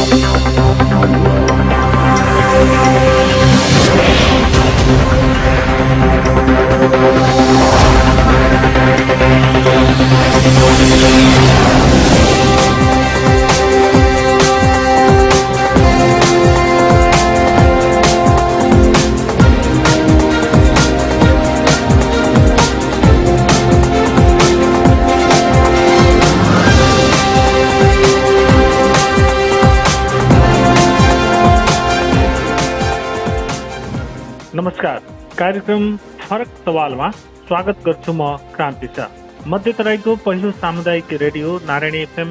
नमस्कार, कार्यक्रम फरक सवालमा स्वागत गर्छु म क्रान्ति शाह। मध्य तराईको पहिलो सामुदायिक रेडियो नारायणी एफएम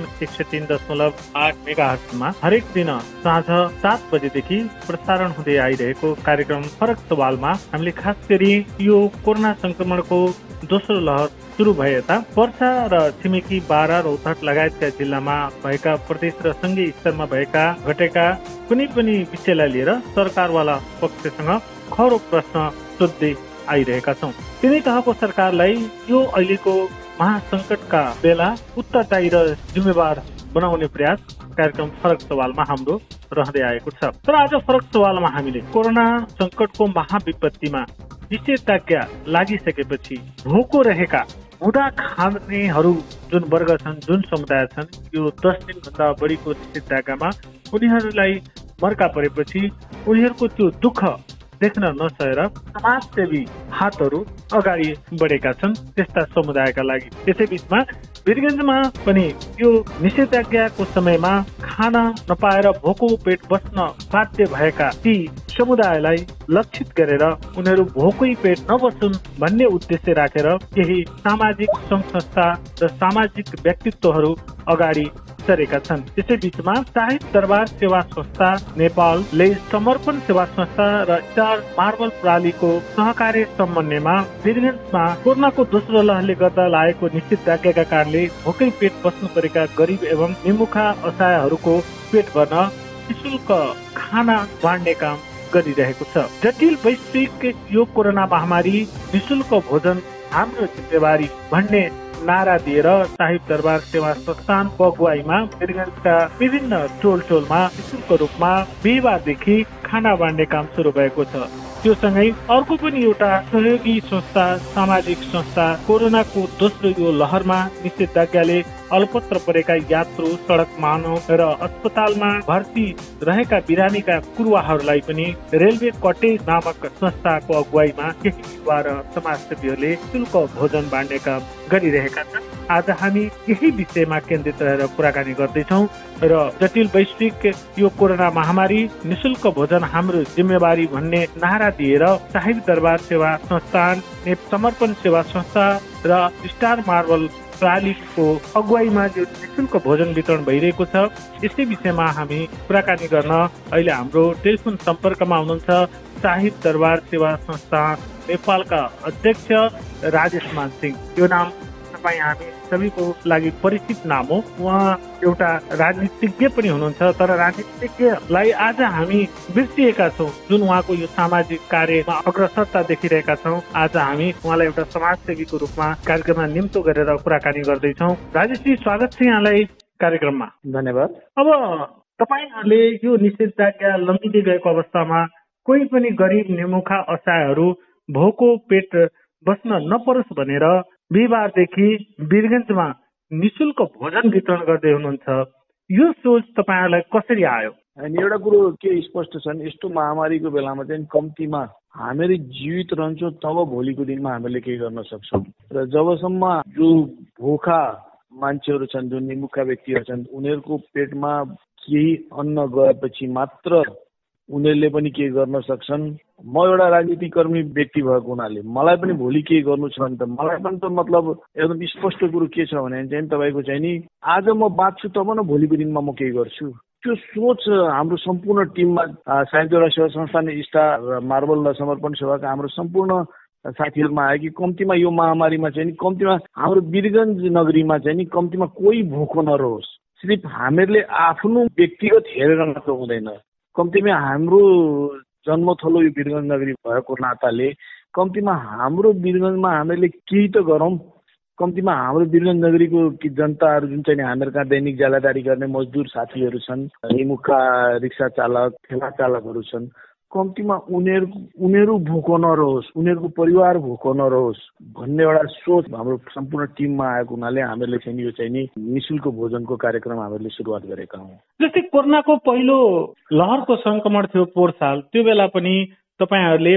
103.8 मेगाहर्ट्जमा हरेक दिन साँझ 7 बजेदेखि प्रसारण हुँदै आइरहेको कार्यक्रम फरक सवालमा हामीले खास गरी यो कोरोना संक्रमणको दोस्रो लहर सुरु भए यता पर्सा र छिमेकी बारा रौतहट लगायतका जिल्लामा भएका प्रदेश र संघीय स्तरमा भएका घटेका कुनै पनि विषयलाई लिएर सरकारवाला पक्षसँग खरो प्रश्न सोध्दै आइरहेका छौँ। तिनै तहको सरकारलाई यो अहिलेको महासंकटका बेला उत्तरदायी र जिम्मेवार बनाउने प्रयास कार्यक्रम फरक सवालमा हाम्रो रहँदै आएको छ। तर आज फरक सवालमा हामीले कोरोना संकटको महाविपत्तिमा निषेधाज्ञा लागिसकेपछि भोको रहेका हुँदा खानेहरू जुन वर्ग छन्, जुन समुदाय छन्, यो 10 दिनभन्दा बढीको निषेधाज्ञामा उनीहरूलाई मर्का परेपछि उनीहरूको त्यो दुःख देख्न नसकेर समाजसेवी हातहरू अगाडि बढेका छन् त्यस्ता समुदायका लागि। त्यसै बीचमा वीरगञ्जमा पनि यो निषेधाज्ञाको समयमा खाना नपाएर भोको पेट बस्न बाध्य भएका ती समुदायलाई लक्षित गरेर उनीहरू भोकै पेट नबसुन् भन्ने उद्देश्य राखेर केही सामाजिक सङ्घ संस्था र सामाजिक व्यक्तित्वहरू अगाडि सरेका छन्। त्यसै बीचमा साहिब दरबार सेवा संस्था नेपालले समर्पण सेवा संस्था र स्टार मार्बल प्रणालीको सहकार्य समन्वयमा वीरगञ्जमा कोरोनाको दोस्रो लहरले गर्दा लागेको निषेधाज्ञाका कारणले भोकै पेट बस्नु परेका गरिब एवं निमुखा असहायहरूको पेट भर्न निःशुल्क खाना बाँड्ने काम गरिरहेको छ। जटिल वैश्विक यो कोरोना महामारी निःशुल्क भोजन हाम्रो जिम्मेवारी भन्ने नारा दिएर साहिब दरबार सेवा संस्थानको अगुवाईमा वीरगञ्जका विभिन्न टोलमा निःशुल्क रूपमा बिहिबारदेखि खाना बाँड्ने काम सुरु भएको छ। त्यो सँगै अर्को पनि एउटा सहयोगी संस्था, सामाजिक संस्था कोरोनाको दोस्रो यो लहरमा निषेधाज्ञाले अलपत्र परेका यात्रु, सडक मानव र अस्पतालमा भर्ती रहेका बिरामीका कुरुवाहरूलाई पनि रेलवे कटेज नामक संस्थाको अगुवाईमा केही युवा र समाजसेवीहरूले शुल्क भोजन बाँड्ने काम गरिरहेका छन्। आज हामी यही विषयमा केन्द्रित रहेर कुराकानी गर्दैछौँ र जटिल वैश्विक यो कोरोना महामारी निःशुल्क भोजन हाम्रो जिम्मेवारी भन्ने नारा दिएर साहिब दरबार सेवा संस्थान, समर्पण सेवा संस्था र स्टार मार्बल प्रणालीको अगुवाईमा जो निःशुल्क भोजन वितरण भइरहेको छ यसै विषयमा हामी कुराकानी गर्न अहिले हाम्रो टेलिफोन सम्पर्कमा हुनुहुन्छ साहिब दरबार सेवा संस्था नेपालका अध्यक्ष राजेश मानसिंह। यो नाम तपाईँ हामी सबैको लागि परिचित नाम हो। उहाँ एउटा राजनीतिज्ञ पनि हुनुहुन्छ, तर राजनीतिज्ञलाई आज हामी बिर्सिएका छौँ। जुन उहाँको यो सामाजिक कार्यमा अग्रसरता देखिरहेका छौँ, आज हामी उहाँलाई एउटा समाजसेवीको रूपमा कार्यक्रममा निम्तो गरेर कुराकानी गर्दैछौँ। राजेशजी, स्वागत छ यहाँलाई कार्यक्रममा। धन्यवाद। अब तपाईँहरूले यो निषेधाज्ञा लम्बिँदै गएको अवस्थामा कोही पनि गरिब निमुखा असहायहरू भोको पेट बस्न नपरोस् भनेर बिहिबारदेखि वीरगञ्जमा निःशुल्क भोजन वितरण गर्दै हुनुहुन्छ। यो सोच तपाईँहरूलाई कसरी आयो? अनि एउटा कुरो के स्पष्ट छन्, यस्तो महामारीको बेलामा चाहिँ कम्तीमा हामीहरू जीवित रहन्छौँ तब भोलिको दिनमा हामीले केही गर्न सक्छौँ। र जबसम्म जो भोका मान्छेहरू छन्, जो निमुखा व्यक्तिहरू छन्, उनीहरूको पेटमा केही अन्न गएपछि मात्र उनीहरूले पनि केही गर्न सक्छन्। म एउटा राजनीतिक कर्मी व्यक्ति भएको हुनाले मलाई पनि भोलि केही गर्नु छ भने त मलाई पनि त मतलब एकदम स्पष्ट कुरो के छ भने चाहिँ तपाईँको चाहिँ नि आज म बाँच्छु तब न भोलिको दिनमा म केही गर्छु। त्यो सोच हाम्रो सम्पूर्ण टिममा साहिब दरबार सेवा संस्थान, स्टार मार्बल र समर्पण सेवाका हाम्रो सम्पूर्ण साथीहरूमा आयो कि कम्तीमा यो महामारीमा चाहिँ नि कम्तीमा हाम्रो वीरगञ्ज नगरीमा चाहिँ नि कम्तीमा कोही भोको नरहोस्। सिर्फ हामीहरूले आफ्नो व्यक्तिगत हेरेर मात्र हुँदैन। कम्तीमा हाम्रो जन्मथलो यो वीरगञ्ज नगरी भएको नाताले कम्तीमा हाम्रो वीरगञ्जमा हामीले केही त गरौँ कम्तीमा हाम्रो वीरगञ्ज नगरीको जनताहरू जुन चाहिँ हामीहरू कहाँ दैनिक ज्यालादारी गर्ने मजदुर साथीहरू छन्, हिमुखा रिक्सा चालक, ठेला चालकहरू छन्, कम्तीमा उनीहरू भोको नरहोस्, उनीहरूको परिवार भोको नरहोस् भन्ने एउटा सोच हाम्रो सम्पूर्ण टिममा आएको हुनाले हामीहरूले चाहिँ यो चाहिँ नि निःशुल्क भोजनको कार्यक्रम हामीहरूले सुरुवात गरेका हौँ। जस्तै कोरोनाको पहिलो लहरको संक्रमण थियो पोहोर साल, त्यो बेला पनि तपाईँहरूले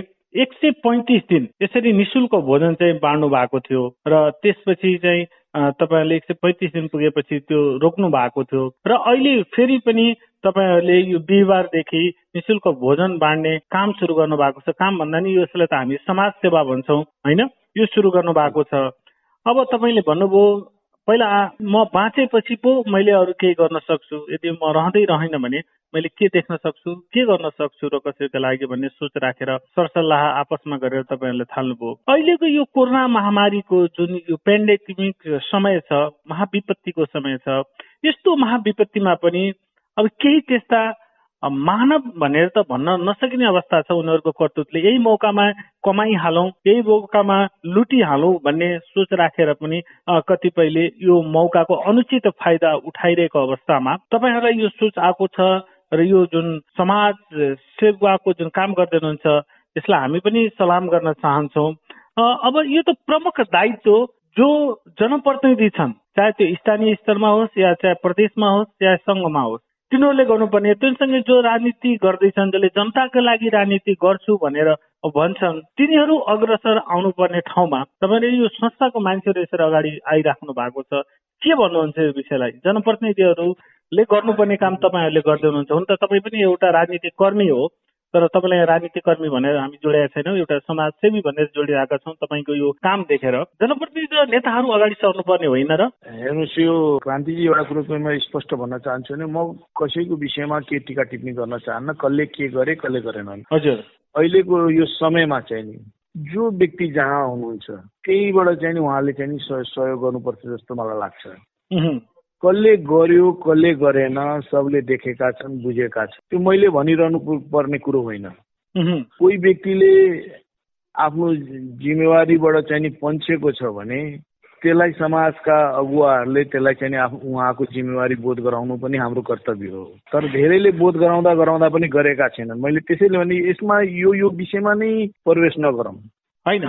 135 दिन यसरी निःशुल्क भोजन चाहिँ बाँड्नु भएको थियो र त्यसपछि चाहिँ तपाईँहरूले 135 दिन पुगेपछि त्यो रोक्नु भएको थियो र अहिले फेरि पनि तपाईँहरूले यो बिहिबारदेखि निःशुल्क भोजन बाँड्ने काम सुरु गर्नु भएको छ। काम भन्दा नि यसलाई त हामी समाज सेवा भन्छौँ होइन, यो सुरु गर्नु भएको छ। अब तपाईँले भन्नुभयो पहिला म बाँचेपछि पो मैले अरू केही गर्न सक्छु, यदि म रहँदै रहेन भने मैले के देख्न सक्छु, के गर्न सक्छु र कसैको लागि भन्ने सोच राखेर सरसल्लाह आपसमा गरेर तपाईँहरूले थाल्नुभयो। अहिलेको यो कोरोना महामारीको जुन यो पेन्डेमिक समय छ, महाविपत्तिको समय छ, यस्तो महाविपत्तिमा पनि अब केही त्यस्ता मानव भनेर त भन्न नसकिने अवस्था छ उनीहरूको कर्तुतले। यही मौकामा कमाइहालौँ, यही मौकामा लुटिहालौँ भन्ने सोच राखेर पनि कतिपयले यो मौकाको अनुचित फाइदा उठाइरहेको अवस्थामा तपाईँहरूलाई यो सोच आएको छ र यो जुन समाज सेवाको जुन काम गर्दै हुनुहुन्छ यसलाई हामी पनि सलाम गर्न चाहन्छौँ। अब यो त प्रमुख दायित्व जो जनप्रतिनिधि छन्, चाहे त्यो स्थानीय स्तरमा होस् या चाहे प्रदेशमा होस् या सङ्घमा होस्, तिनीहरूले गर्नुपर्ने, त्योसँगै जो राजनीति गर्दैछन्, जसले जनताको लागि राजनीति गर्छु भनेर भन्छन्, तिनीहरू अग्रसर आउनुपर्ने ठाउँमा तपाईँले यो संस्थाको मान्छेहरू यसरी अगाडि आइराख्नु भएको छ। के भन्नुहुन्छ यो विषयलाई? जनप्रतिनिधिहरूले गर्नुपर्ने काम तपाईँहरूले गर्दै हुनुहुन्छ। हुन त तपाईँ पनि एउटा राजनीतिक कर्मी हो, तर तपाईँलाई राजनीतिक कर्मी भनेर हामी जोडेका छैनौँ, एउटा समाजसेवी भनेर जोडिरहेका छौँ। तपाईँको यो काम देखेर जनप्रतिनिधि र नेताहरू अगाडि सर्नुपर्ने होइन र? हेर्नुहोस्, यो क्रान्तिजी एउटा कुरो म स्पष्ट भन्न चाहन्छु भने म कसैको विषयमा के टिका टिप्पणी गर्न चाहन्न, कसले के गरे कसले गरेनन्। हजुर, अहिलेको यो समयमा चाहिँ नि जो व्यक्ति जहाँ हुनुहुन्छ त्यहीबाट चाहिँ नि उहाँले चाहिँ नि सहयोग गर्नुपर्छ जस्तो मलाई लाग्छ। कसले गर्यो कसले गरेन सबले देखेका छन्, बुझेका छन्। त्यो मैले भनिरहनु पर्ने कुरो होइन। कोही व्यक्तिले आफ्नो जिम्मेवारीबाट चाहिँ नि पन्छेको छ भने त्यसलाई समाजका अगुवाहरूले त्यसलाई चाहिँ उहाँको जिम्मेवारी बोध गराउनु पनि हाम्रो कर्तव्य हो। तर धेरैले बोध गराउँदा पनि गरेका छैनन्। मैले त्यसैले भने यसमा यो विषयमा नै प्रवेश नगरौँ होइन।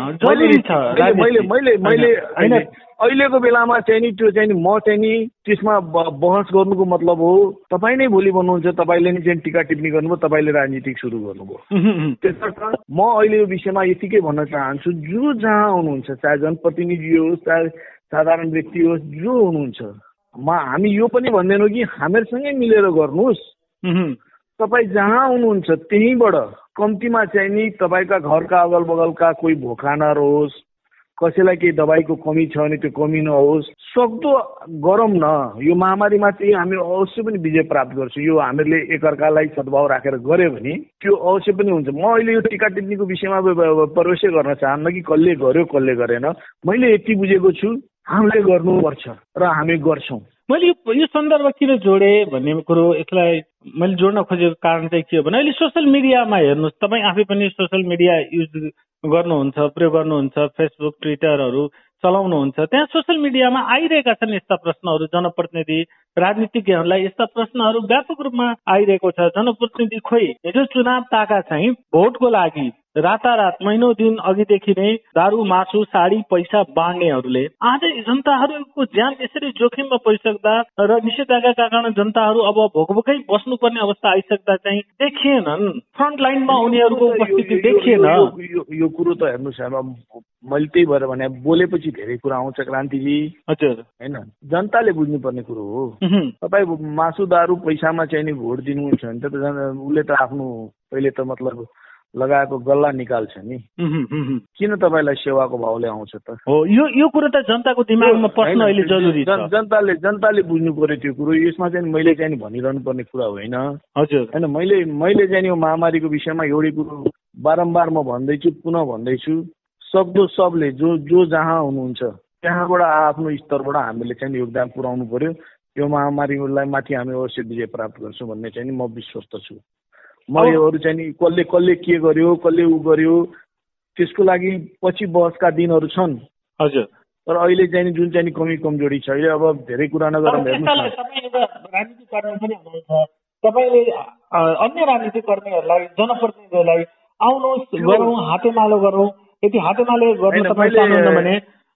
मैले अहिलेको बेलामा चाहिँ नि त्यो चाहिँ नि म चाहिँ नि त्यसमा बहस गर्नुको मतलब हो तपाईँ नै भोलि भन्नुहुन्छ, तपाईँले नै चाहिँ टिका टिप्पणी गर्नुभयो, तपाईँले राजनीतिक सुरु गर्नुभयो। त्यसर्थ म अहिले यो विषयमा यतिकै भन्न चाहन्छु, जो जहाँ हुनुहुन्छ, चाहे जनप्रतिनिधि होस् चाहे साधारण व्यक्ति होस्, जो हुनुहुन्छ, हामी यो पनि भन्दैनौँ कि हामीहरूसँगै मिलेर गर्नुहोस्। तपाईँ जहाँ हुनुहुन्छ त्यहीँबाट कम्तीमा चाहिँ नि तपाईँका घरका अगल बगलका कोही भोका नरहोस्, कसैलाई केही दबाईको कमी छ भने त्यो कमी नहोस्, सक्दो गरौँ न। यो महामारीमा चाहिँ हामी अवश्य पनि विजय प्राप्त गर्छौँ। यो हामीहरूले एकअर्कालाई सद्भाव राखेर गऱ्यो भने त्यो अवश्य पनि हुन्छ। म अहिले यो टिका टिप्पणीको विषयमा प्रवेशै गर्न चाहन्न कि कसले गर्यो कसले गरेन। मैले यति बुझेको छु, हामीले गर्नुपर्छ र हामी गर्छौँ। मैले यो सन्दर्भ किन जोडे भन्ने कुरो, यसलाई मैले जोड्न खोजेको कारण चाहिँ के हो भने अहिले सोसियल मिडियामा हेर्नुहोस्, तपाईँ आफै पनि सोसियल मिडिया युज गर्नुहुन्छ, प्रयोग गर्नुहुन्छ, फेसबुक ट्विटरहरू चलाउनुहुन्छ। त्यहाँ सोसियल मिडियामा आइरहेका छन् यस्ता प्रश्नहरू, जनप्रतिनिधि राजनीतिज्ञहरूलाई यस्ता प्रश्नहरू व्यापक रूपमा आइरहेको छ। जनप्रतिनिधि खोइ हिजो चुनाव ताका चाहिँ भोटको लागि रातारात महिनौं दिन अघिदेखि नै दारू मासु साडी पैसा बाँड्नेहरूले आज जनताहरूको ज्यान यसरी जोखिममा परिसक्दा र निषेधाज्ञाका कारण जनताहरू अब भोकभोकै बस्नुपर्ने अवस्था आइसक्दा चाहिँ देखिएनन्, फ्रन्ट लाइनमा उनीहरूको उपस्थिति देखिएन। यो कुरो त हेर्नुहोस्, मैले त्यही भएर भने बोलेपछि धेरै कुरा आउँछ क्रान्तिजी। हजुर, होइन, जनताले बुझ्नुपर्ने कुरो हो। तपाईँ मासु दारू पैसामा चाहिँ नि भोट दिनुहुन्छ भने त उसले त आफ्नो पहिले त मतलब लगाएको गल्ला निकाल्छ नि। किन तपाईँलाई सेवाको भावले आउँछ त? हो, यो कुरो त जनताको दिमागमा पस्न अहिले जरुरी छ। जनताले बुझ्नु पर्यो त्यो कुरो। यसमा चाहिँ मैले चाहिँ भनिरहनु पर्ने कुरा होइन। हजुर, होइन, मैले चाहिँ यो महामारीको विषयमा एउटै कुरो बारम्बार म भन्दैछु, पुनः भन्दैछु, सक्दो सबले जो जहाँ हुनुहुन्छ त्यहाँबाट आफ्नो स्तरबाट हामीले चाहिँ योगदान पुर्याउनु पर्यो। यो महामारीलाई माथि हामी अवश्य विजय प्राप्त गर्छौँ भन्ने चाहिँ म विश्वस्त छु। म योहरू चाहिँ नि कसले के गर्यो कसले ऊ गर्यो त्यसको लागि पछि बहसका दिनहरू छन्। हजुर, तर अहिले चाहिँ जुन चाहिँ कमी कमजोरी छ अहिले अब धेरै कुरा नगरौँ हेर्नुहोस् तपाईँ एउटा राजनीतिक कर्मी पनि हुनुहुन्छ, तपाईँले अन्य राजनीतिक कर्मीहरूलाई जनप्रतिनिधिहरूलाई आउनुहोस् गरौँ हातेमालो गरौँ, यदि हातेमालो गर्न तपाईँ चाहनुहुन्न भने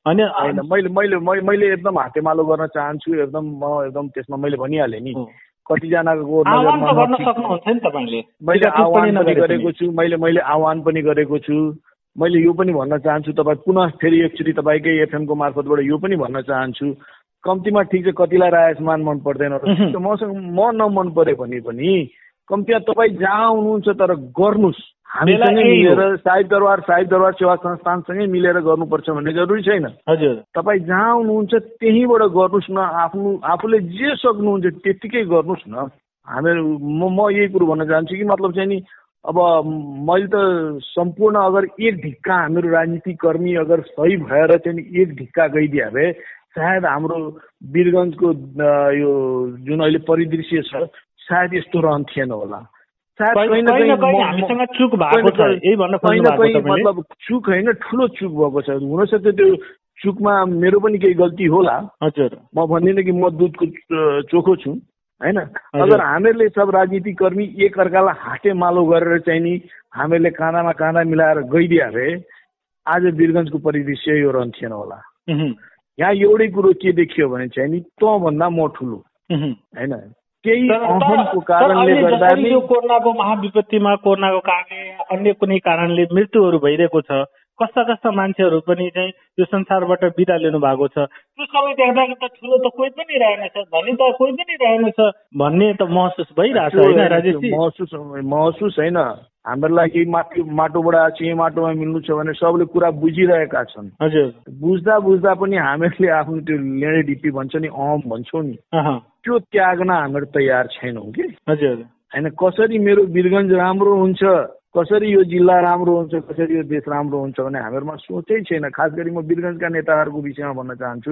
होइन मैले एकदम हातेमालो गर्न चाहन्छु, एकदम म एकदम त्यसमा मैले भनिहालेँ नि कतिजनाको आह्वान गर्न सक्नुहुन्छ नि तपाईँले। मैले आह्वान पनि गरेको छु, मैले आह्वान पनि गरेको छु। मैले यो पनि भन्न चाहन्छु तपाईँ पुनः फेरि एकचोटि तपाईँकै एफएमको मार्फतबाट यो पनि भन्न चाहन्छु, कम्तीमा ठिक छ कतिलाई राजमान मन पर्दैन मसँग म नमन परे भने पनि कम्तीमा तपाईँ जहाँ हुनुहुन्छ तर गर्नुहोस्, हामीसँगै मिलेर साहिब दरबार सेवा संस्थानसँगै मिलेर गर्नुपर्छ भन्ने जरुरी छैन। हजुर तपाईँ जहाँ हुनुहुन्छ त्यहीँबाट गर्नुहोस् न, आफूले जे सक्नुहुन्छ त्यतिकै गर्नुहोस् न। म यही कुरो भन्न चाहन्छु कि मतलब चाहिँ नि अब मैले त सम्पूर्ण अगर एक ढिक्का हाम्रो राजनीतिक कर्मी अगर सही भएर चाहिँ एक ढिक्का गइदिए भए सायद हाम्रो वीरगञ्जको यो जुन अहिले परिदृश्य छ सायद यस्तो रहन्थेन होला। हामीसँग चुक भएको छ, यही भन्न खोज्नुभएको छ। मतलब चुक होइन, ठुलो चुक भएको छ। हुनसक्छ त्यो चुकमा मेरो पनि केही गल्ती होला। हजुर म भन्दिनँ कि म दुधको चोखो छु हैन। अगर हामीहरूले सब राजनीतिक कर्मी एक अर्कालाई हातेमालो गरेर चाहिँ नि हामीहरूले काँधामा काँधा मिलाएर गइदिए भए आज वीरगञ्जको परिदृश्य यो रहन्थेन होला। यहाँ एउटै कुरो के देखियो भने चाहिँ नि त भन्दा म ठुलो हैन, केही अहमको कारणले गर्दा यो कोरोनाको महाविपत्तिमा कोरोनाको कारणले अन्य कुनै कारणले मृत्युहरू भइरहेको छ, कस्ता कस्ता मान्छेहरू पनि चाहिँ यो संसारबाट बिदा लिनु भएको छ, त्यो सबै देख्दा त ठुलो त कोही पनि रहेनछ, धनी त कोही पनि रहेनछ भन्ने त महसुस भइरहेछ होइन राजेशजी? महसुस होइन, हाम्रो लागि माटोबाट आएको यही माटोमा मिल्नु छ भने सबले कुरा बुझिरहेका छन्। हजुर बुझ्दा पनि हामीहरूले आफ्नो त्यो लेडे डिपी भन्छ नि अहम भन्छौँ नि त्यो त्याग्न हामीहरू तयार छैनौँ कि। हजुर होइन, कसरी मेरो वीरगञ्ज राम्रो हुन्छ, कसरी यो जिल्ला राम्रो हुन्छ, कसरी यो देश राम्रो हुन्छ भने हामीहरूमा सोचै छैन। खास गरी म वीरगञ्जका नेताहरूको विषयमा भन्न चाहन्छु,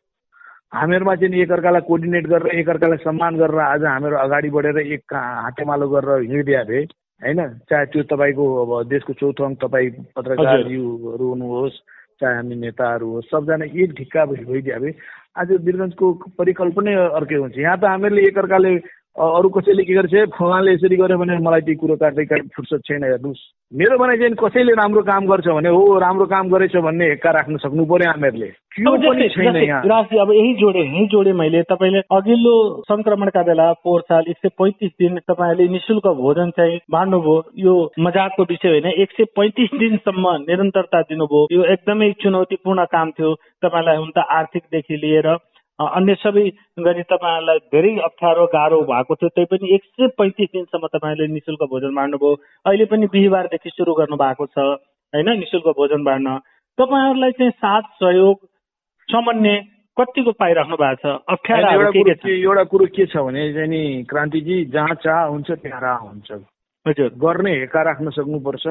हामीहरूमा चाहिँ एकअर्कालाई कोअर्डिनेट गरेर एकअर्कालाई सम्मान गरेर आज हामीहरू अगाडि बढेर एक हातेमालो गरेर हिँडिदिए भए होइन, चाहे त्यो तपाईँको अब देशको चौथो अङ्क तपाईँ पत्रकारज्यूहरू हुनुहोस् चाहे हामी नेताहरू होस्, सबजना एक ढिक्का भइदिए भए आज वीरगञ्जको परिकल्पनै अर्कै हुन्छ। यहाँ त हामीहरूले एकअर्काले अरू कसैले के गर्छ फलानले यसरी गर्यो भने मलाई त्यो कुरो काट्दै फुर्सद छैन। हेर्नुहोस् मेरो भनाइ चाहिँ कसैले राम्रो काम गर्छ भने हो राम्रो काम गरेछ भन्ने हेक्का राख्न सक्नु पर्यो हामीहरूले, त्यो पनि छैन यहाँ। अब यही जोडे मैले तपाईँले अघिल्लो संक्रमणका बेला पोहोर साल 135 दिन तपाईँले निशुल्क भोजन चाहिँ बाँड्नुभयो, यो मजाकको विषय होइन, 135 दिनसम्म निरन्तरता दिनुभयो, यो एकदमै चुनौतीपूर्ण काम थियो तपाईँलाई। हुन त आर्थिकदेखि लिएर अन्य सबै गरी तपाईँहरूलाई धेरै अप्ठ्यारो गाह्रो भएको थियो, त्यही पनि 135 दिनसम्म तपाईँले निशुल्क भोजन बाँड्नुभयो। अहिले पनि बिहिबारदेखि सुरु गर्नु भएको छ होइन निशुल्क भोजन बाँड्न। तपाईँहरूलाई चाहिँ साथ सहयोग समन्वय कतिको पाइराख्नु भएको छ? अप्ठ्यारो एउटा कुरो के छ भने चाहिँ नि क्रान्तिजी, जहाँ चाह हुन्छ त्यहाँ राह हुन्छ। हजुर, गर्ने हेका राख्न सक्नुपर्छ,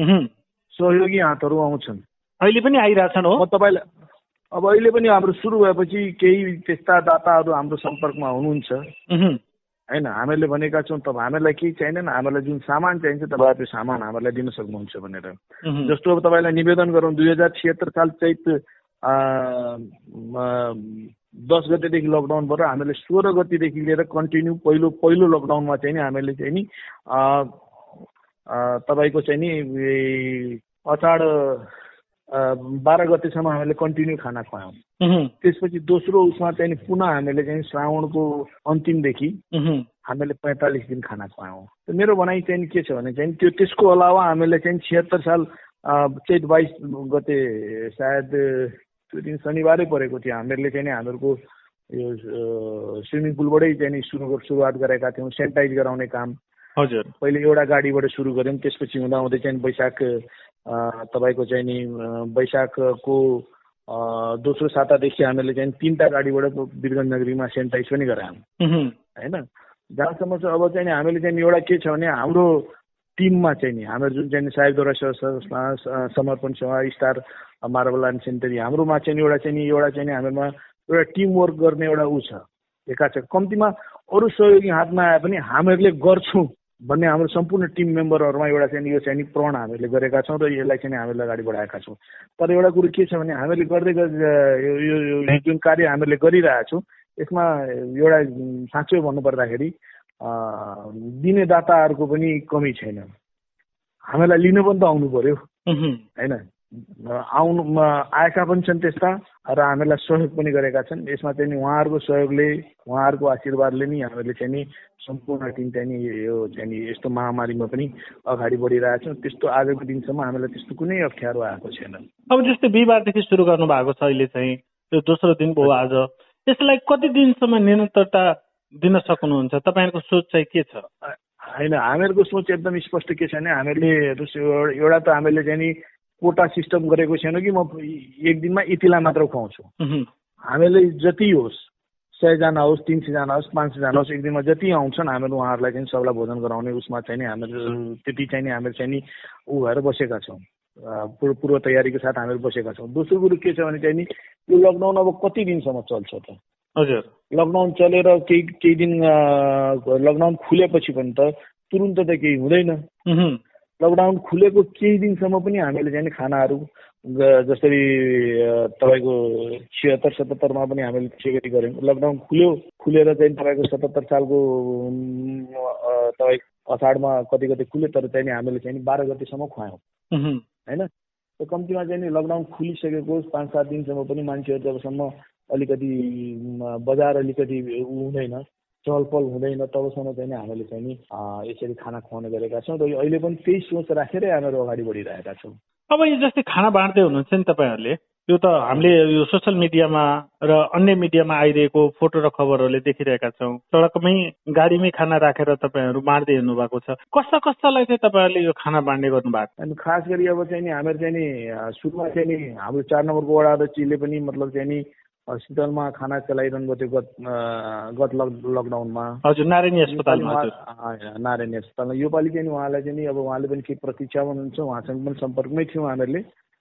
सहयोगी हातहरू आउँछन्, अहिले पनि आइरहेछन्। हो, म तपाईँलाई अब अहिले पनि हाम्रो सुरु भएपछि केही त्यस्ता दाताहरू हाम्रो सम्पर्कमा हुनुहुन्छ होइन। हामीहरूले भनेका छौँ तपाईँ हामीहरूलाई केही चाहिँदैन, हामीहरूलाई जुन सामान चाहिन्छ तपाईँ त्यो सामान हामीहरूलाई दिन सक्नुहुन्छ भनेर। जस्तो अब तपाईँलाई निवेदन गरौँ, 2076 साल चैत 10 गतेदेखि लकडाउन भएर हामीले 16 गतेदेखि लिएर कन्टिन्यू पहिलो लकडाउनमा चाहिँ नि हामीले चाहिँ नि तपाईँको चाहिँ नि असाढ 12 गतेसम्म हामीले कन्टिन्यू खाना खुवायौँ। त्यसपछि दोस्रो उसमा चाहिँ पुनः हामीले चाहिँ श्रावणको अन्तिमदेखि हामीले 45 दिन खाना खुवायौँ। मेरो भनाइ चाहिँ के छ भने चाहिँ त्यो त्यसको अलावा हामीले चाहिँ 76 साल चैत 22 गते सायद त्यो दिन शनिबारै परेको थियो, हामीहरूले चाहिँ हामीहरूको यो स्विमिङ पुलबाटै चाहिँ सुरुवात गरेका थियौँ सेनिटाइज गराउने काम। हजुर, पहिले एउटा गाडीबाट सुरु गऱ्यौँ, त्यसपछि हुँदाहुँदै चाहिँ वैशाख तपाईँको चाहिँ नि वैशाखको दोस्रो सातादेखि हामीले चाहिँ 3टा गाडीबाट वीरगञ्ज नगरीमा सेनिटाइज पनि गरायौँ होइन। जहाँसम्म चाहिँ अब चाहिँ हामीले चाहिँ एउटा के छ भने हाम्रो टिममा चाहिँ नि हाम्रो जुन चाहिँ साहिबद्वारा समर्पण सेवा स्टार मार्बल एन्ड सेन्टरी हाम्रोमा चाहिँ एउटा चाहिँ हाम्रोमा एउटा टिमवर्क गर्ने एउटा ऊ छ एका छ। कम्तीमा अरू सहयोगी हातमा आए पनि हामीहरूले गर्छौँ भन्ने हाम्रो सम्पूर्ण टिम मेम्बरहरूमा एउटा चाहिँ यो चाहिँ प्रण हामीले गरेका छौँ र यसलाई चाहिँ हामीले अगाडि बढाएका छौँ। तर एउटा कुरो के छ भने हामीले गर्दै यो जुन कार्य हामीले गरिरहेछौँ यसमा एउटा साँच्चै भन्नुपर्दाखेरि दिने दाताहरूको पनि कमी छैन। हामीलाई लिन पनि त आउनु पर्यो होइन, आएका पनि छन् त्यस्ता र हामीलाई सहयोग पनि गरेका छन्। यसमा चाहिँ उहाँहरूको सहयोगले उहाँहरूको आशीर्वादले नै हामीले चाहिँ नि सम्पूर्ण टिम चाहिँ नि यो चाहिँ नि यस्तो महामारीमा पनि अगाडि बढिरहेछौँ। त्यस्तो आजको दिनसम्म हामीलाई त्यस्तो कुनै अप्ठ्यारो आएको छैन। अब जस्तै बिहिबारदेखि सुरु गर्नु भएको छ, अहिले चाहिँ यो दोस्रो दिन भयो आज, यसलाई कति दिनसम्म निरन्तरता दिन सक्नुहुन्छ? तपाईँहरूको सोच चाहिँ के छ? होइन, हामीहरूको सोच एकदम स्पष्ट के छ भने हामीहरूले एउटा त हामीले चाहिँ नि कोटा सिस्टम गरेको छैन कि म एक दिनमा यतिलाई मात्र खुवाउँछु। हामीले जति होस् 100 जना होस्, 300 जना होस्, 500 जना होस्, एक दिनमा जति आउँछन् हामीहरू उहाँहरूलाई चाहिँ सबलाई भोजन गराउने उसमा चाहिँ नि हामीहरू त्यति चाहिँ नि हामीहरू चाहिँ नि ऊ भएर बसेका छौँ, पूर्व तयारीको साथ हामीहरू बसेका छौँ। दोस्रो कुरो के छ भने चाहिँ नि यो लकडाउन अब कति दिनसम्म चल्छ त? हजुर, लकडाउन चलेर केही दिन लकडाउन खुलेपछि पनि त तुरुन्त त केही हुँदैन। लकडाउन खुलेको केही दिनसम्म पनि हामीले चाहिँ खानाहरू जसरी तपाईँको 76-77मा पनि हामीले त्यसै गऱ्यौँ। लकडाउन खुलेर चाहिँ तपाईँको 77 सालको तपाईँको असाढमा कति खुल्यो, तर चाहिँ हामीले चाहिँ 12 गतेसम्म खुवायौँ होइन। कम्तीमा चाहिँ नि लकडाउन खुलिसकेको 5-7 दिनसम्म पनि मान्छेहरू जबसम्म अलिकति बजार अलिकति हुँदैन, चहलपहल हुँदैन, तबसम्म चाहिँ हामीले चाहिँ नि यसरी खाना खुवाउने गरेका छौँ र अहिले पनि त्यही सोच राखेरै हामीहरू अगाडि बढिरहेका छौँ। अब यो जस्तै खाना बाँड्दै हुनुहुन्छ नि तपाईँहरूले, यो त हामीले यो सोसियल मिडियामा र अन्य मिडियामा आइरहेको फोटो र खबरहरूले देखिरहेका छौँ। सडकमै गाडीमै खाना राखेर तपाईँहरू बाँड्दै हिँड्नु भएको छ। कस्तालाई चाहिँ तपाईँहरूले यो खाना बाँड्ने गर्नु भएको? अनि खास गरी अब चाहिँ नि हामीहरू चाहिँ नि सुरुमा चाहिँ नि हाम्रो 4 नम्बरको वडा अध्यक्षले पनि मतलब चाहिँ नि हस्पिटलमा खाना चलाइरहनु भएको थियो गत लकडाउनमा। हजुर, नारायणी अस्पतालमा। नारायणी अस्पतालमा योपालि चाहिँ उहाँलाई चाहिँ नि अब उहाँले पनि केही प्रतीक्षा हुनुहुन्छ, उहाँसँग पनि सम्पर्कमै थियौँ हामीहरूले।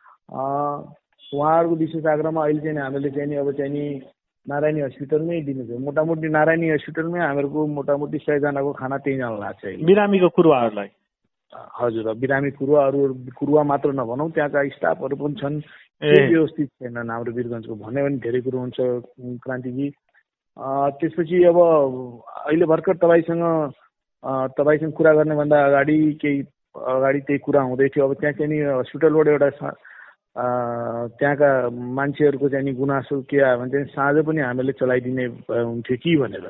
उहाँहरूको विशेष आग्रहमा अहिले चाहिँ हामीले चाहिँ नि अब चाहिँ नि नारायणी हस्पिटलमै दिनुहुन्छ। मोटामोटी नारायणी हस्पिटलमै हामीहरूको मोटामोटी 100 जनाको खाना त्यही जान लाग्छ बिरामीको कुरुवाहरूलाई। हजुर, बिरामी कुरुवा मात्र नभनौँ, त्यहाँका स्टाफहरू पनि छन्, व्यवस्थित छैनन् हाम्रो वीरगञ्जको भन्यो भने धेरै कुरो हुन्छ क्रान्तिजी। त्यसपछि अब अहिले भर्खर तपाईँसँग कुरा गर्नेभन्दा अगाडि त्यही कुरा हुँदै थियो। अब त्यहाँ चाहिँ नि हस्पिटलबाट एउटा त्यहाँका मान्छेहरूको चाहिँ नि गुनासो के आयो भने चाहिँ साँझ पनि हामीले चलाइदिने हुन्थ्यो कि भनेर।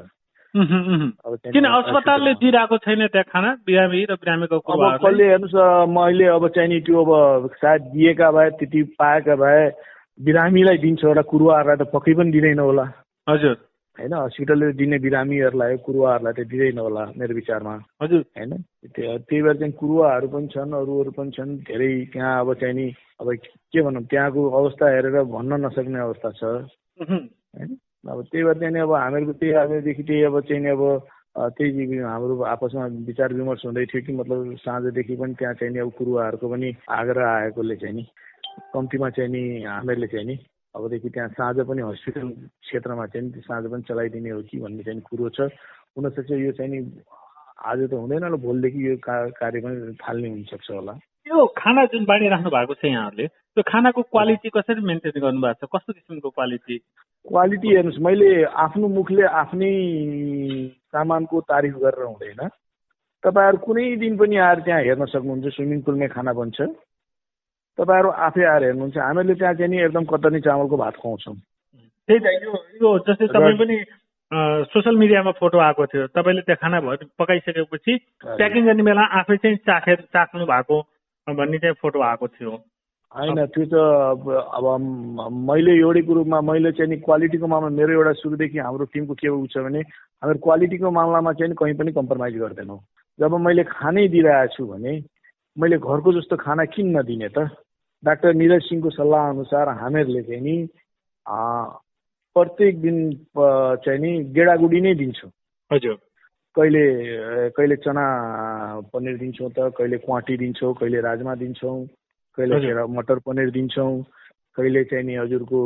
किन अस्पतालले दिइरहेको छैन त्यहाँ खाना बिरामी र बिरामीको कुराहरुलाई? कसले हेर्नुहोस्, मैले अब चाहिँ नि त्यो अब सायद दिएका भए, त्यति पाएका भए बिरामीलाई दिन्छ होला, कुरुवाहरूलाई त पक्कै पनि दिँदैन होला। हजुर, होइन, हस्पिटलले दिने बिरामीहरूलाई कुरुवाहरूलाई त दिँदैन होला मेरो विचारमा। हजुर, होइन, त्यही भएर चाहिँ कुरुवाहरू पनि छन्, अरूहरू पनि छन् धेरै त्यहाँ। अब चाहिँ नि अब के भनौँ, त्यहाँको अवस्था हेरेर भन्न नसक्ने अवस्था छ होइन। अब त्यही भएर चाहिँ अब हामीहरूको त्यही आजदेखि त्यही अब चाहिँ नि अब त्यही हाम्रो आपसमा विचार विमर्श हुँदै थियो कि मतलब साँझदेखि पनि त्यहाँ चाहिँ नि अब कुरुवाहरूको पनि आग्रह आएकोले चाहिँ नि कम्तीमा चाहिँ नि हामीहरूले चाहिँ नि अबदेखि त्यहाँ साँझ पनि हस्पिटल क्षेत्रमा चाहिँ नि साँझ पनि चलाइदिने हो कि भन्ने चाहिँ कुरो छ। हुनसक्छ यो चाहिँ नि आज त हुँदैन होला, भोलिदेखि यो कार्य पनि थाल्ने हुनसक्छ होला। यो खाना जुन बाँडिराख्नु भएको छ यहाँहरूले, त्यो खानाको क्वालिटी कसरी मेन्टेन गर्नुभएको छ? कस्तो किसिमको क्वालिटी हेर्नुहोस्, मैले आफ्नो मुखले आफ्नै सामानको तारिफ गरेर हुँदैन। तपाईँहरू कुनै दिन पनि आएर त्यहाँ हेर्न सक्नुहुन्छ, स्विमिङ पुलमै खाना बन्छ, तपाईँहरू आफै आएर हेर्नुहुन्छ। हामीहरूले त्यहाँ चाहिँ नि एकदम कतरनी चामलको भात खुवाउँछौँ। त्यही त, यो जस्तै तपाईँ पनि सोसियल मिडियामा फोटो आएको थियो, तपाईँले त्यो खाना पकाइसकेपछि प्याकिङ गर्ने बेला आफै चाहिँ चाख्नु भएको भन्ने चाहिँ फोटो आएको थियो। होइन, त्यो त अब मैले एउटै कुरोमा मैले चाहिँ नि क्वालिटीको मामला मेरो एउटा सुरुदेखि हाम्रो टिमको के उ छ भने हाम्रो क्वालिटीको मामलामा चाहिँ कहीँ पनि कम्प्रोमाइज गर्दैनौँ। जब मैले खानै दिइरहेको छु भने मैले घरको जस्तो खाना किन नदिने त? डाक्टर निरज सिंहको सल्लाह अनुसार हामीहरूले चाहिँ नि प्रत्येक दिन चाहिँ नि गेडागुडी नै दिन्छौँ। हजुर, कहिले चना पनिर दिन्छौँ त, कहिले क्वाटी दिन्छौँ, कहिले राजमा दिन्छौँ, कहिले मटर पनिर दिन्छौँ, कहिले चाहिँ नि हजुरको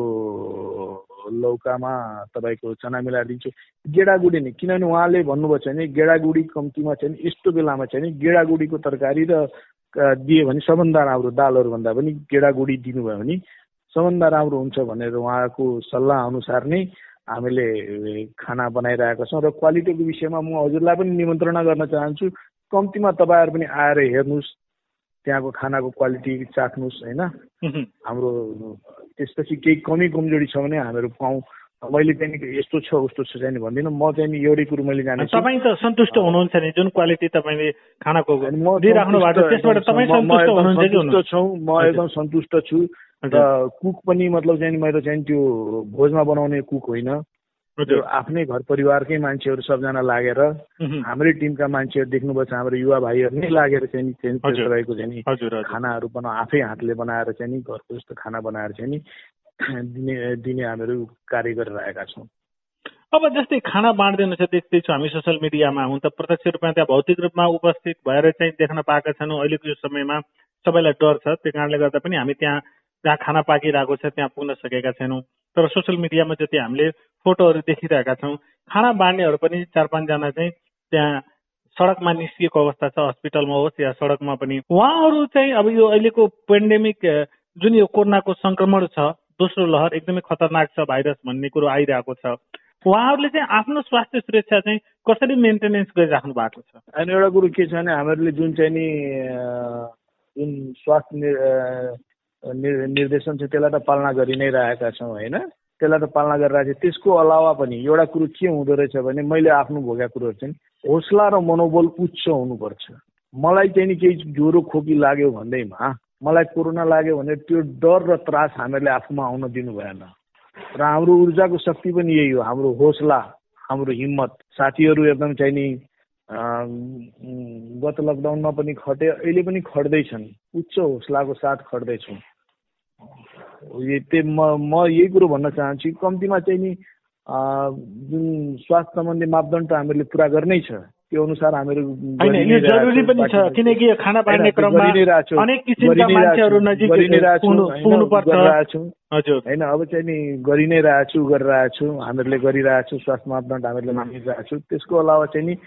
लौकामा तपाईँको चना मिलाएर दिन्छु, गेडागुडी नै। किनभने उहाँले भन्नुभएको छ भने गेडागुडी कम्तीमा चाहिँ यस्तो बेलामा चाहिँ नि गेडागुडीको तरकारी र दियो भने सबभन्दा राम्रो, दालहरूभन्दा पनि गेडागुडी दिनुभयो भने सबभन्दा राम्रो हुन्छ भनेर उहाँको सल्लाह अनुसार नै हामीले खाना बनाइरहेका छौँ। र क्वालिटीको विषयमा म हजुरलाई पनि निमन्त्रणा गर्न चाहन्छु, कम्तीमा तपाईँहरू पनि आएर हेर्नुहोस्, त्यहाँको खानाको क्वालिटी चाख्नुहोस् होइन। हाम्रो त्यसपछि केही कमी कमजोरी छ भने हामीहरू पाऊँ। मैले चाहिँ यस्तो छ उस्तो छ चाहिँ भन्दिनँ, म चाहिँ एउटै कुरो मैले जानेछु। तपाईँ त सन्तुष्ट हुनुहुन्छ नि जुन क्वालिटी तपाईँले खानाको दिइराख्नु भएको छ त्यसबाट तपाईँ सन्तुष्ट हुनुहुन्छ कि हुनुहुन्छ? म एकदम सन्तुष्ट छु। र कुक पनि मतलब चाहिँ मेरो चाहिँ त्यो भोजमा बनाउने कुक होइन, आफ्नै घर परिवारकै मान्छेहरू सबजना लागेर हाम्रै टिमका मान्छेहरू देख्नुभएको छ, हाम्रो युवा भाइहरू नै लागेर चाहिँ तपाईँको चाहिँ खानाहरू आफै हातले बनाएर चाहिँ नि घरको जस्तो खाना बनाएर चाहिँ नि दिने हामीहरू कार्य गरिरहेका छौँ। अब जस्तै खाना बाँड्दैछ देख्दैछौँ हामी सोसियल मिडियामा, हुन त प्रत्यक्ष रूपमा त्यहाँ भौतिक रूपमा उपस्थित भएर चाहिँ देख्न पाएका छौँ। अहिलेको यो समयमा सबैलाई डर छ, त्यो कारणले गर्दा पनि हामी त्यहाँ जहाँ खाना पाकिरहेको छ त्यहाँ पुग्न सकेका छैनौँ। तर सोसियल मिडियामा जति हामीले फोटोहरू देखिरहेका छौँ, खाना बाँड्नेहरू पनि 4-5 जना चाहिँ त्यहाँ सडकमा निस्किएको अवस्था छ, हस्पिटलमा होस् या सडकमा पनि। उहाँहरू चाहिँ अब यो अहिलेको पेन्डेमिक जुन यो कोरोनाको संक्रमण छ, दोस्रो लहर एकदमै खतरनाक छ भाइरस भन्ने कुरो आइरहेको छ, उहाँहरूले चाहिँ आफ्नो स्वास्थ्य सुरक्षा चाहिँ कसरी मेन्टेनेन्स गरिराख्नु भएको छ? अनि एउटा कुरो के छ भने हामीहरूले जुन चाहिँ नि जुन स्वास्थ्य निर्देशन छ त्यसलाई त पालना गरि नै रहेका छौँ होइन, त्यसलाई त पालना गरिरहेको छ। त्यसको अलावा पनि एउटा कुरो के हुँदो रहेछ भने मैले आफ्नो भोगेको कुरोहरू चाहिँ हौसला र मनोबल उच्च हुनुपर्छ। मलाई चाहिँ नि केही ज्वरो खोकी लाग्यो भन्दैमा, मलाई कोरोना लाग्यो भने त्यो डर र त्रास हामीहरूले आफूमा आउन दिनु भएन। र हाम्रो ऊर्जाको शक्ति पनि यही हो, हाम्रो हौसला, हाम्रो हिम्मत। साथीहरू एकदम चाहिँ नि गत लकडाउनमा पनि खटे, अहिले पनि खट्दैछन्, उच्च हौसलाको साथ खट्दैछौँ। म यही कुरो भन्न चाहन्छु, कम्तीमा चाहिँ नि जुन स्वास्थ्य सम्बन्धी मापदण्ड हामीहरूले पुरा गर्नै छ, त्यो अनुसार हामीहरू जरुरी पनि छ। किनकि खाना बाँड्ने क्रममा अनेक किसिमका मान्छेहरू नजिक पुग्नुपर्छ होइन। अब चाहिँ नि गरि नै गरिरहेछु, हामीहरूले गरिरहेछौँ, स्वास्थ्य मापदण्ड हामीहरूले मानिरहेछौँ। त्यसको अलावा चाहिँ नि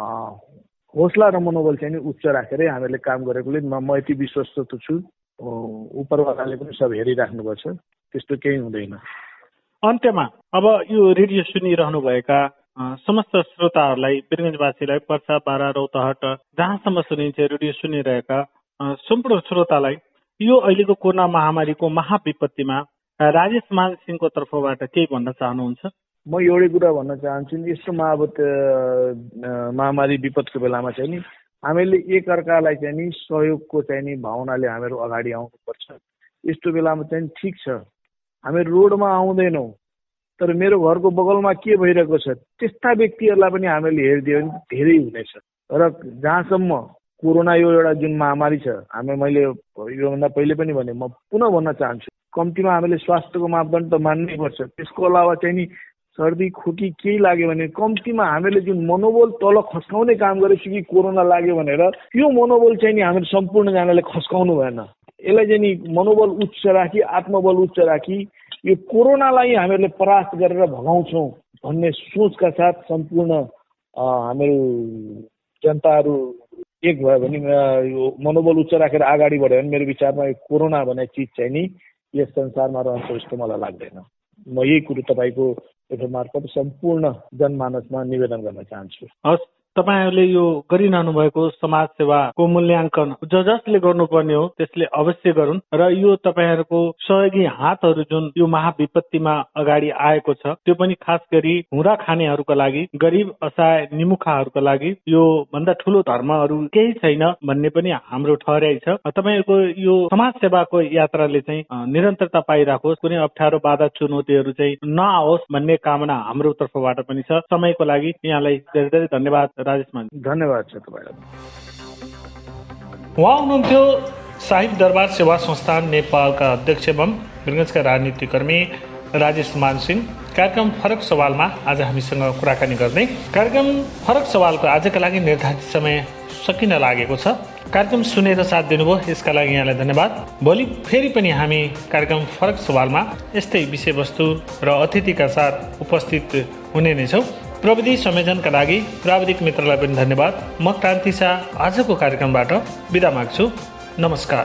हौसला र मनोबल चाहिँ नि उच्च राखेरै हामीहरूले काम गरेकोले म यति विश्वस्त छु, उपरवालाले पनि सब हेरिराख्नुपर्छ, त्यस्तो केही हुँदैन। अन्त्यमा अब यो रेडियो सुनिरहनुभएका समस्त श्रोताहरूलाई, वीरगञ्जवासीलाई, पर्सा, बारा, रौतहट जहाँसम्म सुनिन्छ रेडियो सुनिरहेका सम्पूर्ण श्रोतालाई यो अहिलेको कोरोना महामारीको महाविपत्तिमा राजेश मान सिंहको तर्फबाट केही भन्न चाहनुहुन्छ? म एउटै कुरा भन्न चाहन्छु नि, यस्तो महामारी विपदको बेलामा चाहिँ नि हामीले एकअर्कालाई चाहिँ नि सहयोगको चाहिँ नि भावनाले हामीहरू अगाडि आउनुपर्छ। यस्तो बेलामा चाहिँ ठिक छ हामी रोडमा आउँदैनौँ, तर मेरो घरको बगलमा के भइरहेको छ त्यस्ता व्यक्तिहरूलाई पनि हामीले हेरिदियो भने धेरै हुनेछ। र जहाँसम्म कोरोना यो एउटा जुन महामारी छ, मैले योभन्दा पहिले पनि भने, म पुनः भन्न चाहन्छु, कम्तीमा हामीले स्वास्थ्यको मापदण्ड त मान्नै पर्छ। त्यसको अलावा चाहिँ नि सर्दी खोकी केही लाग्यो भने कम्तीमा हामीले जुन मनोबल तल खस्काउने काम गरेपछि कि कोरोना लाग्यो भनेर त्यो मनोबल चाहिँ नि हामीले सम्पूर्णजनाले खस्काउनु भएन। यसलाई चाहिँ नि मनोबल उच्च राखी, आत्मबल उच्च राखी यो कोरोनालाई हामीहरूले परास्त गरेर भगाउँछौँ भन्ने सोचका साथ सम्पूर्ण हामीहरू जनताहरू एक भयो भने, यो मनोबल उच्च राखेर अगाडि बढ्यो भने मेरो विचारमा यो कोरोना भन्ने चिज चाहिँ नि यस संसारमा रहन्छ जस्तो मलाई लाग्दैन। म यही कुरो तपाईँको मार्फत सम्पूर्ण जनमानसमा निवेदन गर्न चाहन्छु। हस्, तपाईहरूले यो गरिरहनु भएको समाज सेवाको मूल्याङ्कन जसले गर्नुपर्ने हो त्यसले अवश्य गरून्। र यो तपाईँहरूको सहयोगी हातहरू जुन यो महाविपत्तिमा अगाडि आएको छ त्यो पनि खास गरी हुँदा खानेहरूका लागि, गरिब असहाय निमुखाहरूका लागि यो भन्दा ठुलो धर्महरू केही छैन भन्ने पनि हाम्रो ठहराइ छ। तपाईँहरूको यो समाज सेवाको यात्राले चाहिँ निरन्तरता पाइराखोस्, कुनै अप्ठ्यारो बाधा चुनौतीहरू चाहिँ नआओस् भन्ने कामना हाम्रो तर्फबाट पनि छ। समयको लागि यहाँलाई धेरै धेरै धन्यवाद राजेश मान। धन्यवाद छ तपाईँलाई। उहाँ हुनुहुन्थ्यो साहिब दरबार सेवा संस्थान नेपालका अध्यक्ष एवं वीरगञ्जका राजनीतिकर्मी राजेश मान सिंह। कार्यक्रम फरक सवालमा आज हामीसँग कुराकानी गर्ने। कार्यक्रम फरक सवालको आजका लागि निर्धारित समय सकिन लागेको छ। कार्यक्रम सुनेर साथ दिनुभयो यसका लागि यहाँलाई धन्यवाद। भोलि फेरि पनि हामी कार्यक्रम फरक सवालमा यस्तै विषयवस्तु र अतिथिका साथ उपस्थित हुने नै छौँ। प्रविधि संयोजनका लागि प्राविधिक मित्रलाई पनि धन्यवाद। म क्रान्ति शाह आजको कार्यक्रमबाट बिदा माग्छु। नमस्कार।